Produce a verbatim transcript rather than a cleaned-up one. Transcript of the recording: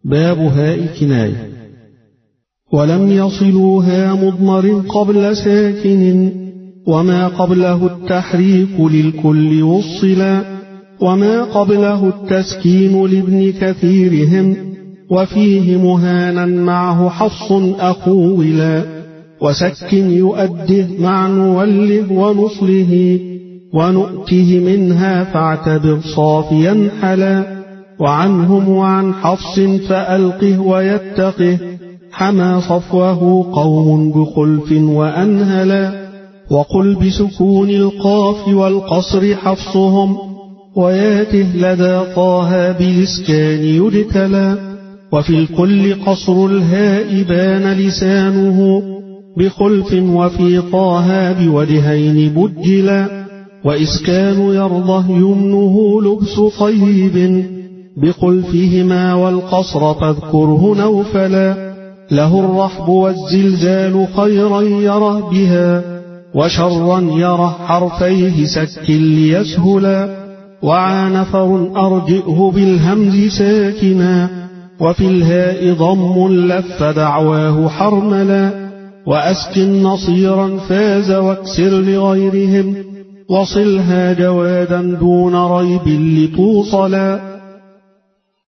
باب هاء كناية. ولم يصلوها مضمر قبل ساكن، وما قبله التحريك للكل وصلا، وما قبله التسكين لابن كثيرهم، وفيه مهانا معه حفص أخولا، وسكن يؤده مع نوله ونصله، ونؤته منها فاعتبر صافيا حلا، وعنهم وعن حفص فألقه ويتقه، حمى صفوه قوم بخلف وأنهلا، وقل بسكون القاف والقصر حفصهم، وياته لدى طه بالإسكان يدتلا، وفي الكل قصر الهاء بان لسانه، بخلف وفي طه بوجهين بجلا، وإسكان يرضه يمنه لبس طيب، بخلفهما والقصر فاذكره نوفلا، له الرحب والزلزال خيرا يره بها، وشرا يره حرفيه سك ليسهلا، وعانفر أرجئه بالهمز ساكنا، وفي الهاء ضم لف دعواه حرملا، وأسكن نصيرا فاز واكسر لغيرهم، وصلها جوادا دون ريب لتوصلا،